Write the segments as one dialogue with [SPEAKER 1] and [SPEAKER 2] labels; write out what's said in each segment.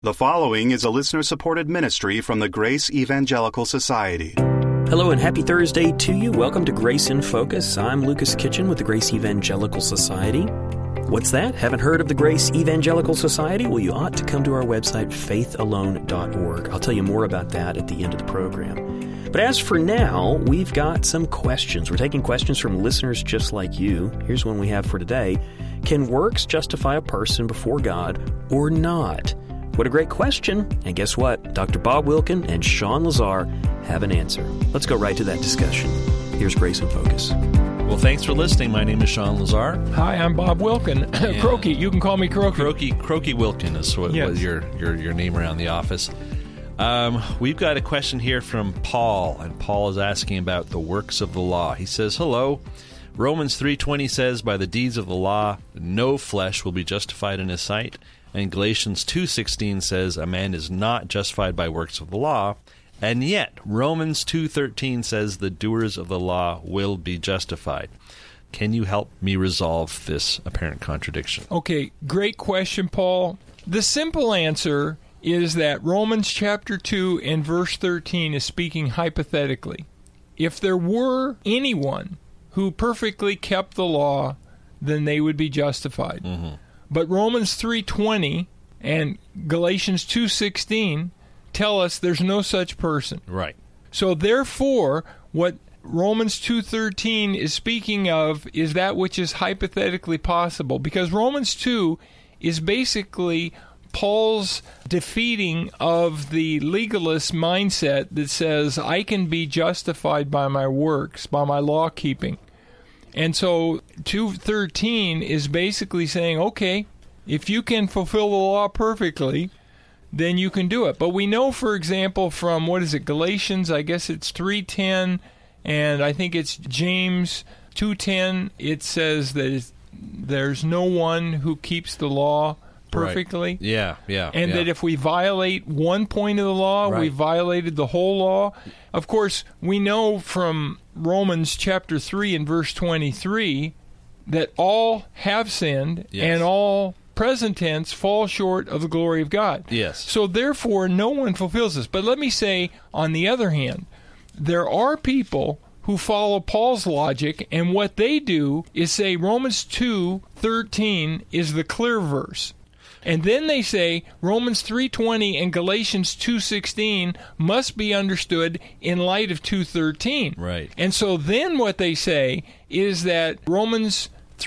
[SPEAKER 1] The following is a listener-supported ministry from the Grace Evangelical Society.
[SPEAKER 2] Hello and happy Thursday to you. Welcome to Grace in Focus. I'm Lucas Kitchen with the Grace Evangelical Society. What's that? Haven't heard of the Grace Evangelical Society? Well, you ought to come to our website, faithalone.org. I'll tell you more about that at the end of the program. But as for now, we've got some questions. We're taking questions from listeners just like you. Here's one we have for today. Can works justify a person before God or not? What a great question. And guess what? Dr. Bob Wilkin and Sean Lazar have an answer. Let's go right to that discussion. Here's Grace in Focus.
[SPEAKER 3] Well, thanks for listening. My name is Sean Lazar.
[SPEAKER 4] Hi, I'm Bob Wilkin. Croaky. You can call me Croaky.
[SPEAKER 3] Croaky Wilkin is what was your name around the office. We've got a question here from Paul, and Paul is asking about the works of the law. He says, hello. Romans 3:20 says, by the deeds of the law, no flesh will be justified in his sight. And Galatians 2:16 says, a man is not justified by works of the law. And yet, Romans 2:13 says, the doers of the law will be justified. Can you help me resolve this apparent contradiction?
[SPEAKER 4] Okay, great question, Paul. The simple answer is that Romans chapter 2 and verse 13 is speaking hypothetically. If there were anyone who perfectly kept the law, then they would be justified. Mm-hmm. But Romans 3:20 and Galatians 2:16 tell us there's no such person.
[SPEAKER 3] Right.
[SPEAKER 4] So therefore, what Romans 2:13 is speaking of is that which is hypothetically possible, because Romans 2 is basically Paul's defeating of the legalist mindset that says, I can be justified by my works, by my law keeping. And so 2:13 is basically saying, okay, if you can fulfill the law perfectly, then you can do it. But we know, for example, from, Galatians, I guess it's 3:10, and I think it's James 2:10, it says that there's no one who keeps the law perfectly.
[SPEAKER 3] Right. Yeah.
[SPEAKER 4] And that if we violate one point of the law, we violated the whole law. Of course, we know from Romans chapter 3 and verse 23 that all have sinned and all present tense fall short of the glory of God.
[SPEAKER 3] Yes.
[SPEAKER 4] So therefore, no one fulfills this. But let me say, on the other hand, there are people who follow Paul's logic, and what they do is say Romans 2:13 is the clear verse. And then they say Romans 3:20 and Galatians 2:16 must be understood in light of 2:13.
[SPEAKER 3] Right.
[SPEAKER 4] And so then what they say is that Romans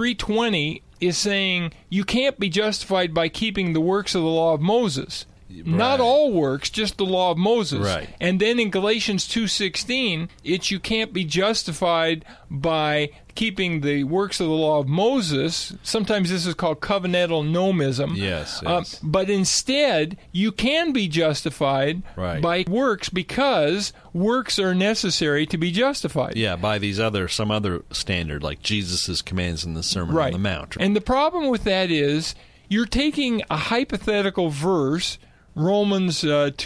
[SPEAKER 4] 3:20 is saying you can't be justified by keeping the works of the law of Moses. Right. Not all works, just the law of Moses.
[SPEAKER 3] Right.
[SPEAKER 4] And then in Galatians 2:16, it's you can't be justified by keeping the works of the law of Moses. Sometimes this is called covenantal nomism.
[SPEAKER 3] Yes.
[SPEAKER 4] But instead, you can be justified by works because works are necessary to be justified.
[SPEAKER 3] Yeah, by some other standard, like Jesus' commands in the Sermon on the Mount.
[SPEAKER 4] And the problem with that is you're taking a hypothetical verse, Romans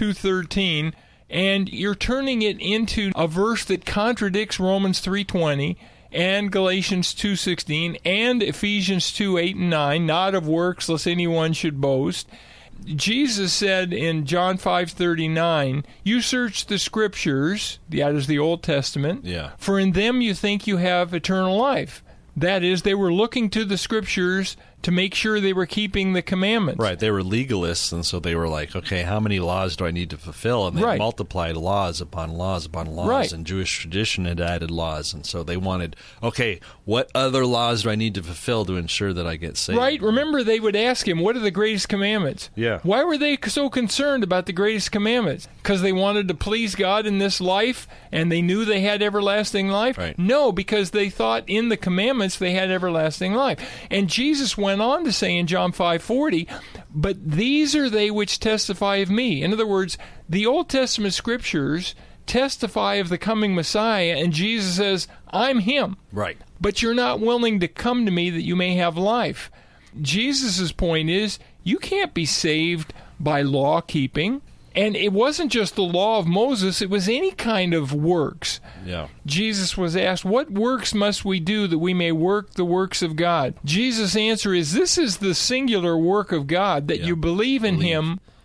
[SPEAKER 4] 2:13, and you're turning it into a verse that contradicts Romans 3:20 and Galatians 2:16 and Ephesians 2:8 and 9, not of works lest anyone should boast. Jesus said in John 5:39, you search the Scriptures, that is the Old Testament, for in them you think you have eternal life. That is, they were looking to the Scriptures to make sure they were keeping the commandments.
[SPEAKER 3] Right, they were legalists, and so they were like, okay, how many laws do I need to fulfill? And they multiplied laws upon laws upon laws, and Jewish tradition had added laws, and so they wanted, okay, what other laws do I need to fulfill to ensure that I get saved?
[SPEAKER 4] Right, remember they would ask him, what are the greatest commandments?
[SPEAKER 3] Yeah.
[SPEAKER 4] Why were they so concerned about the greatest commandments? Because they wanted to please God in this life, and they knew they had everlasting life?
[SPEAKER 3] Right.
[SPEAKER 4] No, because they thought in the commandments they had everlasting life. And Jesus went on to say in John 5:40, but these are they which testify of me. In other words, the Old Testament Scriptures testify of the coming Messiah, and Jesus says, I'm him.
[SPEAKER 3] Right.
[SPEAKER 4] But you're not willing to come to me that you may have life. Jesus' point is, you can't be saved by law keeping. And it wasn't just the law of Moses, it was any kind of works.
[SPEAKER 3] Yeah.
[SPEAKER 4] Jesus was asked, what works must we do that we may work the works of God? Jesus' answer is, this is the singular work of God, that you believe in him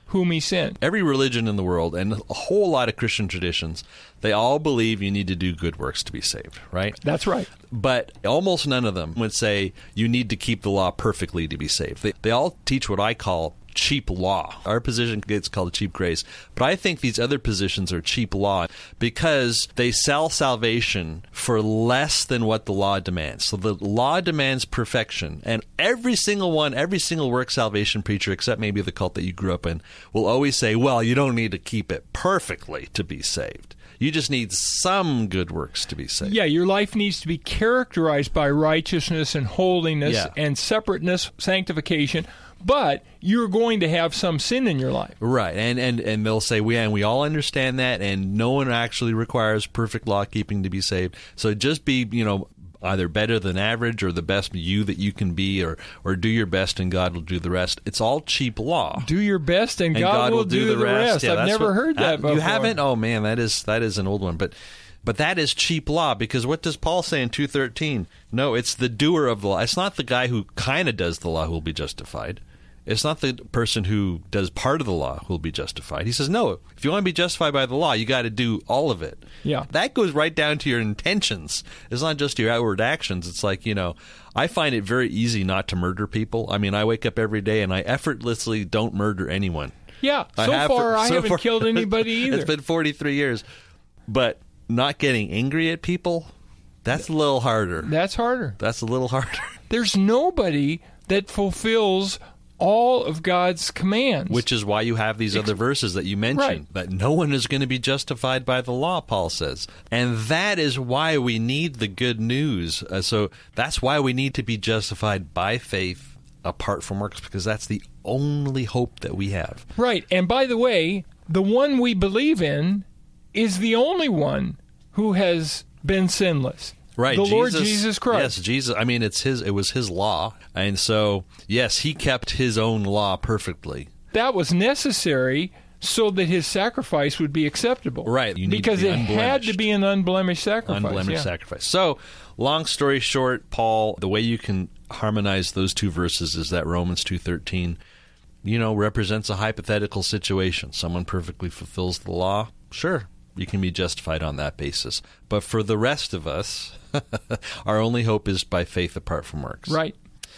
[SPEAKER 4] whom he sent.
[SPEAKER 3] Every religion in the world and a whole lot of Christian traditions, they all believe you need to do good works to be saved, right?
[SPEAKER 4] That's right.
[SPEAKER 3] But almost none of them would say you need to keep the law perfectly to be saved. They all teach what I call cheap law. Our position gets called cheap grace. But I think these other positions are cheap law because they sell salvation for less than what the law demands. So the law demands perfection. And every single work salvation preacher, except maybe the cult that you grew up in, will always say, well, you don't need to keep it perfectly to be saved. You just need some good works to be saved.
[SPEAKER 4] Yeah, your life needs to be characterized by righteousness and holiness and separateness, sanctification. But you're going to have some sin in your life.
[SPEAKER 3] Right. And they'll say, we all understand that, and no one actually requires perfect law keeping to be saved. So just be, either better than average or the best you that you can be, or do your best and God will do the rest. It's all cheap law.
[SPEAKER 4] Do your best and God will do the rest.
[SPEAKER 3] Yeah,
[SPEAKER 4] I've never heard that before.
[SPEAKER 3] You haven't? Oh, man, that is an old one. But that is cheap law, because what does Paul say in 2:13? No, it's the doer of the law. It's not the guy who kind of does the law who will be justified. It's not the person who does part of the law who will be justified. He says, no, if you want to be justified by the law, you got to do all of it.
[SPEAKER 4] Yeah.
[SPEAKER 3] That goes right down to your intentions. It's not just your outward actions. It's like, I find it very easy not to murder people. I mean, I wake up every day and I effortlessly don't murder anyone.
[SPEAKER 4] Yeah, I haven't killed anybody either.
[SPEAKER 3] It's been 43 years. But not getting angry at people, that's a little harder.
[SPEAKER 4] That's harder.
[SPEAKER 3] That's a little harder.
[SPEAKER 4] There's nobody that fulfills all of God's commands.
[SPEAKER 3] Which is why you have these other verses that you mentioned, that no one is going to be justified by the law, Paul says. And that is why we need the good news. So that's why we need to be justified by faith apart from works, because that's the only hope that we have.
[SPEAKER 4] Right. And by the way, the one we believe in is the only one who has been sinless.
[SPEAKER 3] Right,
[SPEAKER 4] the Lord Jesus Christ.
[SPEAKER 3] Yes, Jesus. I mean, it was his law, and so yes, he kept his own law perfectly.
[SPEAKER 4] That was necessary so that his sacrifice would be acceptable.
[SPEAKER 3] Right,
[SPEAKER 4] because it had to be an unblemished sacrifice.
[SPEAKER 3] Unblemished sacrifice. So, long story short, Paul, the way you can harmonize those two verses is that Romans 2:13, represents a hypothetical situation. Someone perfectly fulfills the law. Sure, you can be justified on that basis. But for the rest of us, our only hope is by faith apart from works.
[SPEAKER 4] Right.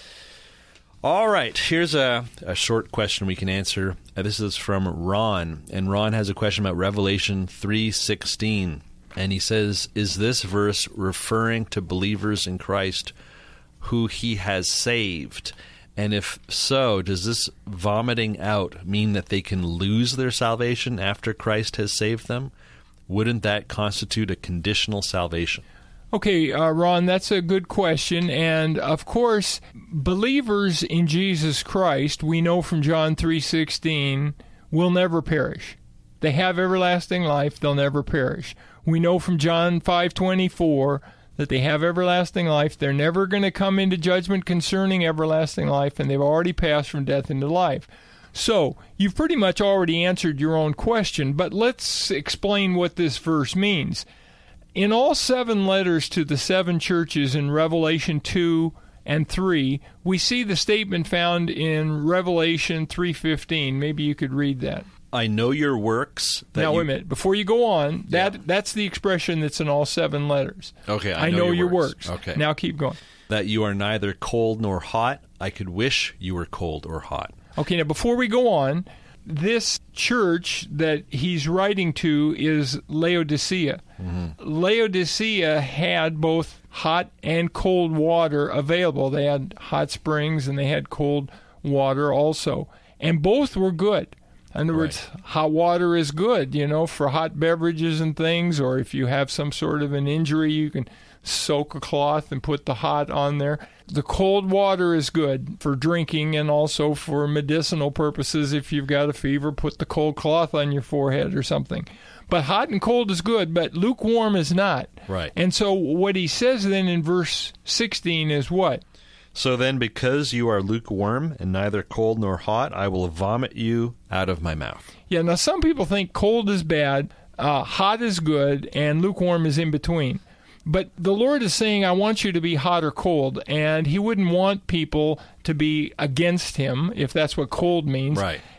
[SPEAKER 3] All right. Here's a short question we can answer. This is from Ron. And Ron has a question about Revelation 3:16. And he says, is this verse referring to believers in Christ who he has saved? And if so, does this vomiting out mean that they can lose their salvation after Christ has saved them? Wouldn't that constitute a conditional salvation?
[SPEAKER 4] Okay, Ron, that's a good question. And, of course, believers in Jesus Christ, we know from John 3:16, will never perish. They have everlasting life. They'll never perish. We know from John 5:24 that they have everlasting life. They're never going to come into judgment concerning everlasting life, and they've already passed from death into life. So, you've pretty much already answered your own question, but let's explain what this verse means. In all 7 letters to the 7 churches in Revelation 2 and 3, we see the statement found in Revelation 3:15. Maybe you could read that.
[SPEAKER 3] I know your works.
[SPEAKER 4] Now, wait a minute. Before you go on, that's the expression that's in all 7 letters.
[SPEAKER 3] Okay,
[SPEAKER 4] I know your works.
[SPEAKER 3] Okay.
[SPEAKER 4] Now keep going.
[SPEAKER 3] That you are neither cold nor hot. I could wish you were cold or hot.
[SPEAKER 4] Okay, now before we go on, this church that he's writing to is Laodicea. Mm-hmm. Laodicea had both hot and cold water available. They had hot springs and they had cold water also. And both were good. In other words, hot water is good, for hot beverages and things, or if you have some sort of an injury, you can soak a cloth and put the hot on there. The cold water is good for drinking and also for medicinal purposes. If you've got a fever, put the cold cloth on your forehead or something. But hot and cold is good, but lukewarm is not.
[SPEAKER 3] Right.
[SPEAKER 4] And so what he says then in verse 16 is what?
[SPEAKER 3] So then, because you are lukewarm and neither cold nor hot, I will vomit you out of my mouth.
[SPEAKER 4] Yeah, now some people think cold is bad, hot is good, and lukewarm is in between. But the Lord is saying, I want you to be hot or cold, and he wouldn't want people to be against him, if that's what cold means.
[SPEAKER 3] Right.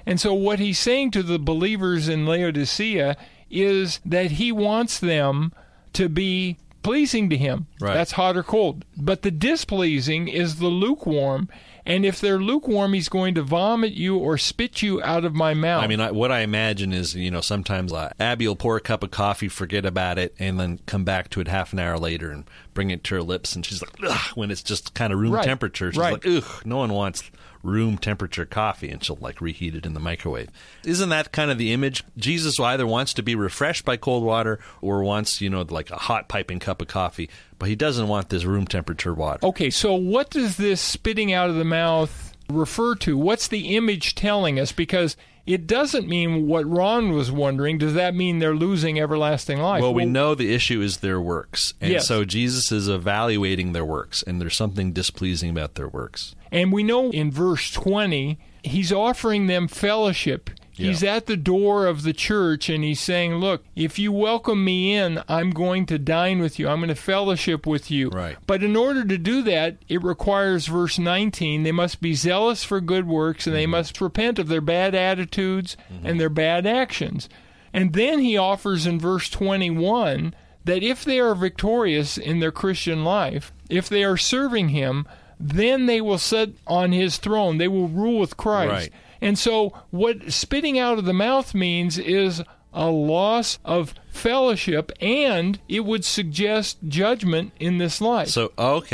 [SPEAKER 4] And so what he's saying to the believers in Laodicea is that he wants them to be pleasing to him.
[SPEAKER 3] Right.
[SPEAKER 4] That's hot or cold. But the displeasing is the lukewarm. And if they're lukewarm, he's going to vomit you or spit you out of my mouth.
[SPEAKER 3] I mean, what I imagine is, sometimes Abby will pour a cup of coffee, forget about it, and then come back to it half an hour later and bring it to her lips. And she's like, ugh, when it's just kind of room temperature. She's like, ugh, no one wants room temperature coffee, and she'll reheat it in the microwave. Isn't that kind of the image? Jesus either wants to be refreshed by cold water or wants, like a hot piping cup of coffee, but he doesn't want this room temperature water.
[SPEAKER 4] Okay, so what does this spitting out of the mouth refer to? What's the image telling us? Because it doesn't mean what Ron was wondering. Does that mean they're losing everlasting life?
[SPEAKER 3] Well, we know the issue is their works. And
[SPEAKER 4] yes.
[SPEAKER 3] So Jesus is evaluating their works, and there's something displeasing about their works.
[SPEAKER 4] And we know in verse 20, he's offering them fellowship. He's at the door of the church, and he's saying, look, if you welcome me in, I'm going to dine with you. I'm going to fellowship with you.
[SPEAKER 3] Right.
[SPEAKER 4] But in order to do that, it requires, verse 19, they must be zealous for good works, and they must repent of their bad attitudes and their bad actions. And then he offers in verse 21 that if they are victorious in their Christian life, if they are serving him, then they will sit on his throne. They will rule with Christ.
[SPEAKER 3] Right.
[SPEAKER 4] And so what spitting out of the mouth means is a loss of fellowship, and it would suggest judgment in this life.
[SPEAKER 3] So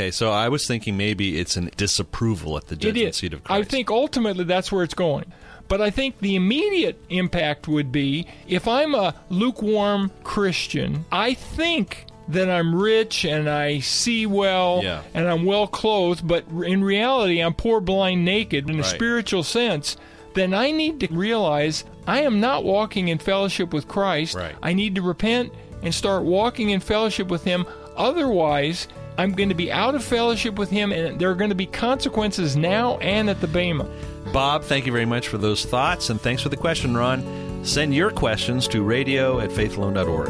[SPEAKER 3] I was thinking maybe it's a disapproval at the judgment seat of Christ.
[SPEAKER 4] I think ultimately that's where it's going. But I think the immediate impact would be, if I'm a lukewarm Christian, I think that I'm rich and I see well and I'm well clothed, but in reality I'm poor, blind, naked in a spiritual sense, then I need to realize I am not walking in fellowship with Christ.
[SPEAKER 3] Right.
[SPEAKER 4] I need to repent and start walking in fellowship with him. Otherwise, I'm going to be out of fellowship with him, and there are going to be consequences now and at the Bema.
[SPEAKER 3] Bob, thank you very much for those thoughts, and thanks for the question, Ron. Send your questions to radio@faithalone.org.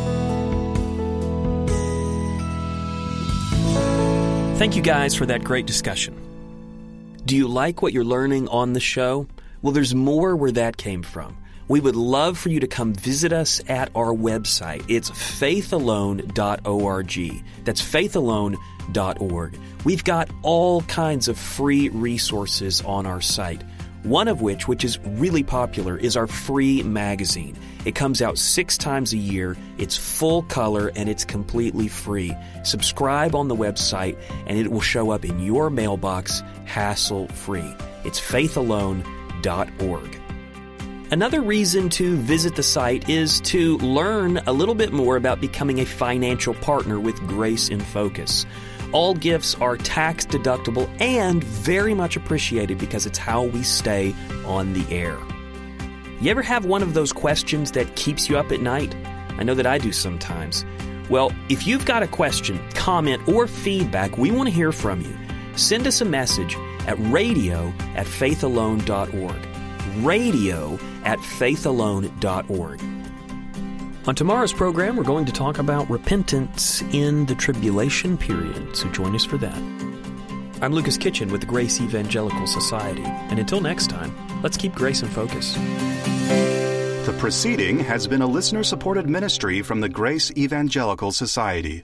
[SPEAKER 2] Thank you guys for that great discussion. Do you like what you're learning on the show? Well, there's more where that came from. We would love for you to come visit us at our website. It's faithalone.org. That's faithalone.org. We've got all kinds of free resources on our site. One of which is really popular, is our free magazine. It comes out 6 times a year. It's full color and it's completely free. Subscribe on the website and it will show up in your mailbox hassle-free. It's faithalone.org. Another reason to visit the site is to learn a little bit more about becoming a financial partner with Grace in Focus. All gifts are tax deductible and very much appreciated because it's how we stay on the air. You ever have one of those questions that keeps you up at night? I know that I do sometimes. Well, if you've got a question, comment, or feedback, we want to hear from you. Send us a message at radio@faithalone.org. radio@faithalone.org. On tomorrow's program, we're going to talk about repentance in the tribulation period, so join us for that. I'm Lucas Kitchen with the Grace Evangelical Society, and until next time, let's keep Grace in focus.
[SPEAKER 1] The proceeding has been a listener-supported ministry from the Grace Evangelical Society.